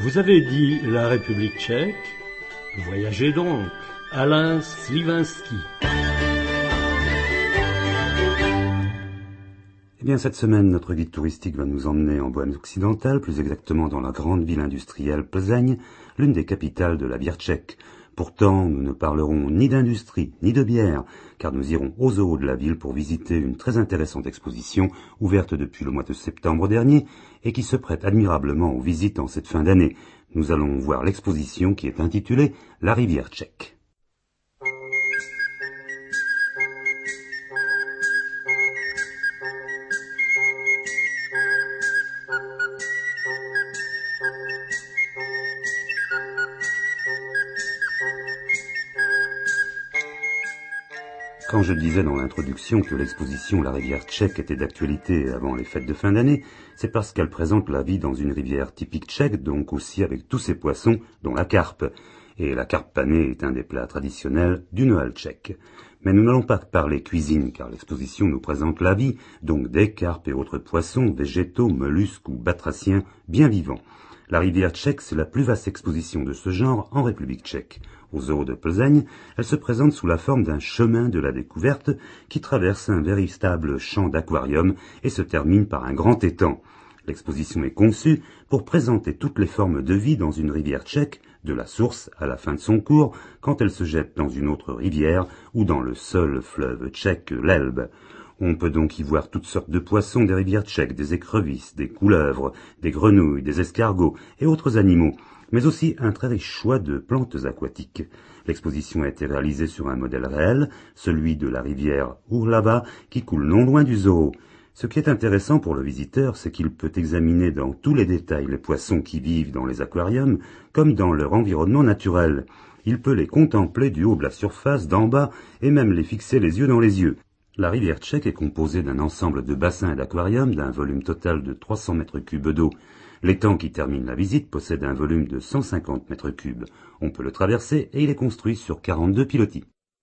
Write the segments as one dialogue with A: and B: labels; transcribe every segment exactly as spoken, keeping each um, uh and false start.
A: Vous avez dit la République tchèque? Voyagez donc, Alain Slivinski.
B: Eh bien, cette semaine, notre guide touristique va nous emmener en Bohême occidentale, plus exactement dans la grande ville industrielle Plzeň, l'une des capitales de la bière tchèque. Pourtant, nous ne parlerons ni d'industrie, ni de bière, car nous irons au zoo de la ville pour visiter une très intéressante exposition ouverte depuis le mois de septembre dernier et qui se prête admirablement aux visites en cette fin d'année. Nous allons voir l'exposition qui est intitulée « La rivière tchèque ». Quand je disais dans l'introduction que l'exposition La rivière tchèque était d'actualité avant les fêtes de fin d'année, c'est parce qu'elle présente la vie dans une rivière typique tchèque, donc aussi avec tous ses poissons, dont la carpe. Et la carpe panée est un des plats traditionnels du Noël tchèque. Mais nous n'allons pas parler cuisine, car l'exposition nous présente la vie, donc des carpes et autres poissons, végétaux, mollusques ou batraciens bien vivants. La rivière tchèque, c'est la plus vaste exposition de ce genre en République tchèque. Au zoo de Plzeň, elle se présente sous la forme d'un chemin de la découverte qui traverse un véritable champ d'aquarium et se termine par un grand étang. L'exposition est conçue pour présenter toutes les formes de vie dans une rivière tchèque, de la source à la fin de son cours, quand elle se jette dans une autre rivière ou dans le seul fleuve tchèque, l'Elbe. On peut donc y voir toutes sortes de poissons des rivières tchèques, des écrevisses, des couleuvres, des grenouilles, des escargots et autres animaux, mais aussi un très riche choix de plantes aquatiques. L'exposition a été réalisée sur un modèle réel, celui de la rivière Urlava, qui coule non loin du zoo. Ce qui est intéressant pour le visiteur, c'est qu'il peut examiner dans tous les détails les poissons qui vivent dans les aquariums, comme dans leur environnement naturel. Il peut les contempler du haut de la surface, d'en bas, et même les fixer les yeux dans les yeux. La rivière tchèque est composée d'un ensemble de bassins et d'aquariums d'un volume total de trois cents mètres cubes d'eau. L'étang qui termine la visite possède un volume de cent cinquante mètres cubes. On peut le traverser et il est construit sur quarante-deux pilotis.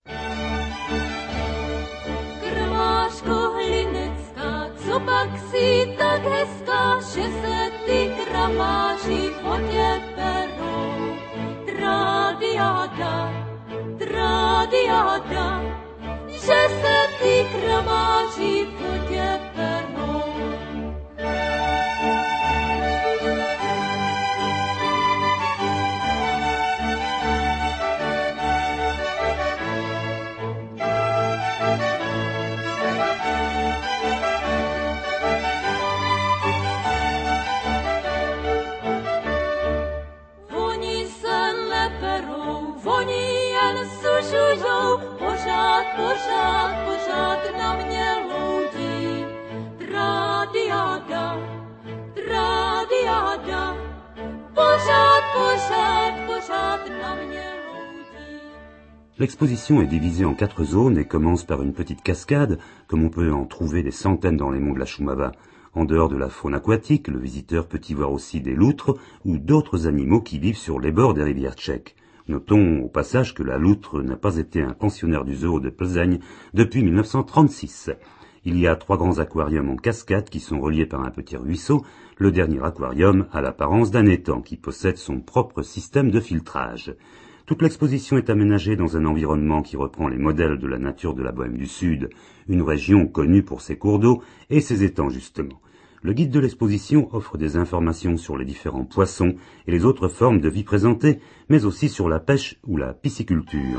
C: Pořád, pořád na mě loudí Dradiada, Dradiada, pořád, pořád, pořád na mě loudí.
B: L'exposition est divisée en quatre zones et commence par une petite cascade, comme on peut en trouver des centaines dans les monts de la Šumava. En dehors de la faune aquatique, le visiteur peut y voir aussi des loutres ou d'autres animaux qui vivent sur les bords des rivières tchèques. Notons au passage que la loutre n'a pas été un pensionnaire du zoo de Plzeň depuis mille neuf cent trente-six. Il y a trois grands aquariums en cascade qui sont reliés par un petit ruisseau. Le dernier aquarium a l'apparence d'un étang qui possède son propre système de filtrage. Toute l'exposition est aménagée dans un environnement qui reprend les modèles de la nature de la Bohême du Sud, une région connue pour ses cours d'eau et ses étangs justement. Le guide de l'exposition offre des informations sur les différents poissons et les autres formes de vie présentées, mais aussi sur la pêche ou la pisciculture.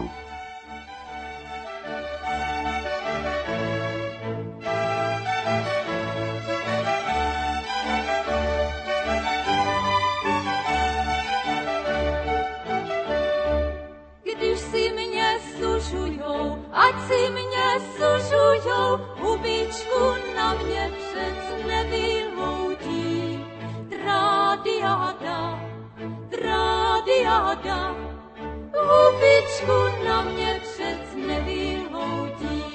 C: Když si mě sužujou, ať si mě sužujou, hubičku na mě přec nevyloudí. Dradiada, dradiada, hubičku na mě přec nevyloudí.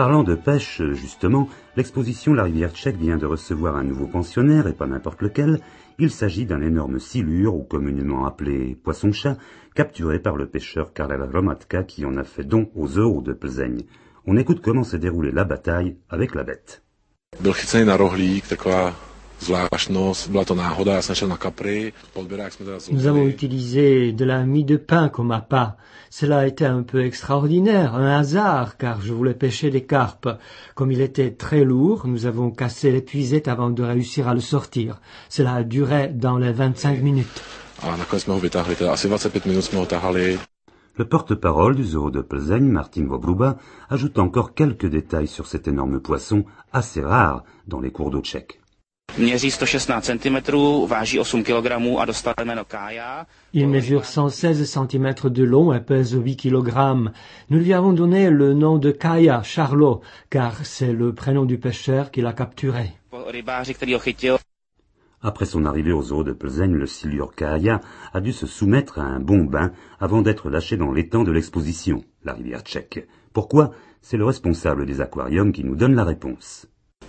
B: Parlant de pêche, justement, l'exposition La Rivière Tchèque vient de recevoir un nouveau pensionnaire, et pas n'importe lequel. Il s'agit d'un énorme silure, ou communément appelé poisson-chat, capturé par le pêcheur Karel Hromadka qui en a fait don au zoo de Plzeň. On écoute comment s'est déroulée la bataille avec la bête.
D: Byl chycený na rohlík, taková zvláštnost, byla to náhoda, já jsem šel na kapry, podběrák jsme teda zlobili.
A: Nous avons utilisé de la mie de pain comme appât. Cela a été un peu extraordinaire, un hasard, car je voulais pêcher des carpes. Comme il était très lourd, nous avons cassé l'épuisette avant de réussir à le sortir. Cela a duré dans les vingt-cinq minutes.
D: A nakonec jsme ho vytáhli, teda asi dvacet pět minut jsme ho tahali.
B: Le porte-parole du zoo de Plzeň, Martin Vobruba, ajoute encore quelques détails sur cet énorme poisson, assez rare dans les cours d'eau tchèques.
E: Měří sto šestnáct centimetrů, váží osm kilogramů a dostal jméno Kája.
A: Il mesure cent seize centimètres de long et pèse huit kilogrammes. Nous lui avons donné le nom de Kája, Charlot, car c'est le prénom du pêcheur qui l'a capturé.
E: Rybáři, který ho chytil.
B: Après son arrivée au zoo de Plzeň, le silure Kája a dû se soumettre à un bon bain avant d'être lâché dans l'étang de l'exposition, la rivière tchèque. Pourquoi? C'est le responsable des aquariums qui nous donne la réponse.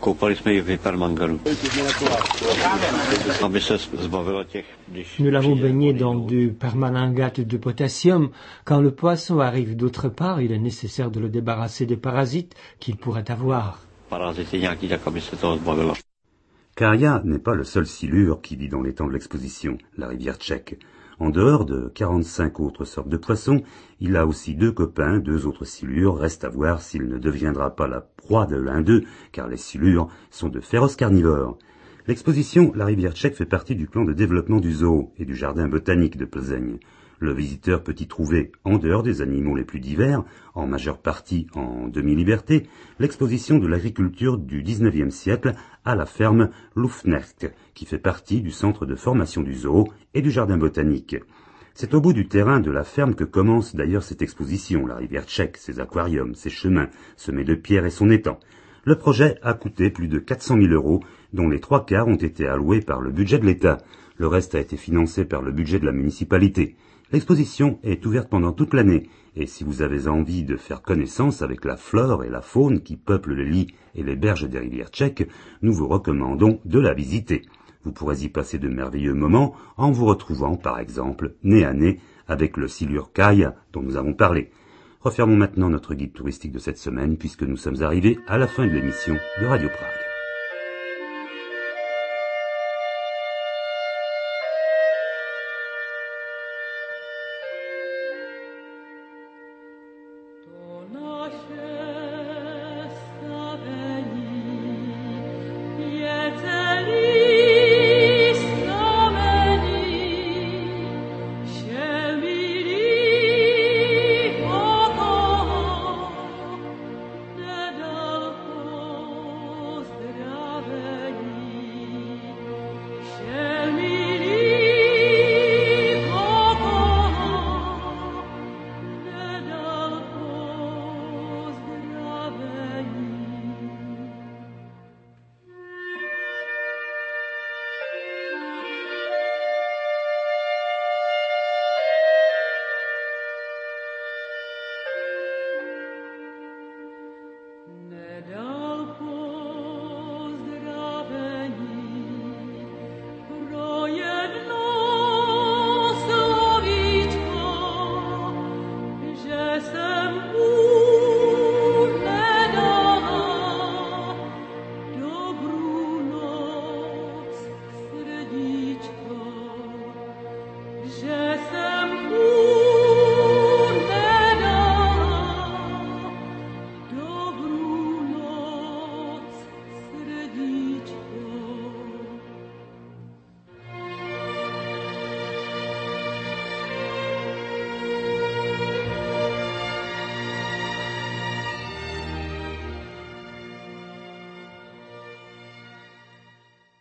A: Nous l'avons baigné dans du permanganate de potassium. Quand le poisson arrive d'autre part, il est nécessaire de le débarrasser des parasites qu'il pourrait avoir.
B: Kája n'est pas le seul silure qui vit dans l'étang de l'exposition, la rivière tchèque. En dehors de quarante-cinq autres sortes de poissons, il a aussi deux copains, deux autres silures. Reste à voir s'il ne deviendra pas la proie de l'un d'eux, car les silures sont de féroces carnivores. L'exposition La Rivière Tchèque fait partie du plan de développement du zoo et du jardin botanique de Plzeň. Le visiteur peut y trouver, en dehors des animaux les plus divers, en majeure partie en demi-liberté, l'exposition de l'agriculture du dix-neuvième siècle à la ferme Luftnecht, qui fait partie du centre de formation du zoo et du jardin botanique. C'est au bout du terrain de la ferme que commence d'ailleurs cette exposition, la rivière tchèque, ses aquariums, ses chemins, semés de pierres et son étang. Le projet a coûté plus de quatre cent mille euros, dont les trois quarts ont été alloués par le budget de l'État. Le reste a été financé par le budget de la municipalité. L'exposition est ouverte pendant toute l'année, et si vous avez envie de faire connaissance avec la flore et la faune qui peuplent les lits et les berges des rivières tchèques, nous vous recommandons de la visiter. Vous pourrez y passer de merveilleux moments en vous retrouvant, par exemple, nez à nez avec le silure Kája dont nous avons parlé. Refermons maintenant notre guide touristique de cette semaine puisque nous sommes arrivés à la fin de l'émission de Radio Prague.
C: Yeah.